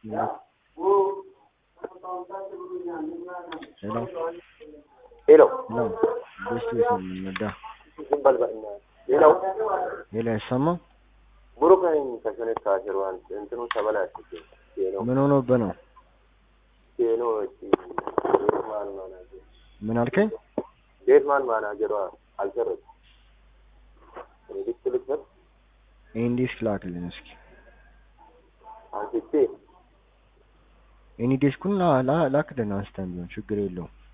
Hello. Hello. Hello. This is Nada. Simbal ba ina. Hello. Hello, Sama. Buruka in kasane ka jirwan. Entunu sabala tike. Hello. Menono beno. Hello. Desman manager. Menarke? Desman manager alter. Ediklik English ላክልንስኪ አንቺ እኔ ዲስኩን ላክልን አንስተን ቢሆን ችግር የለውም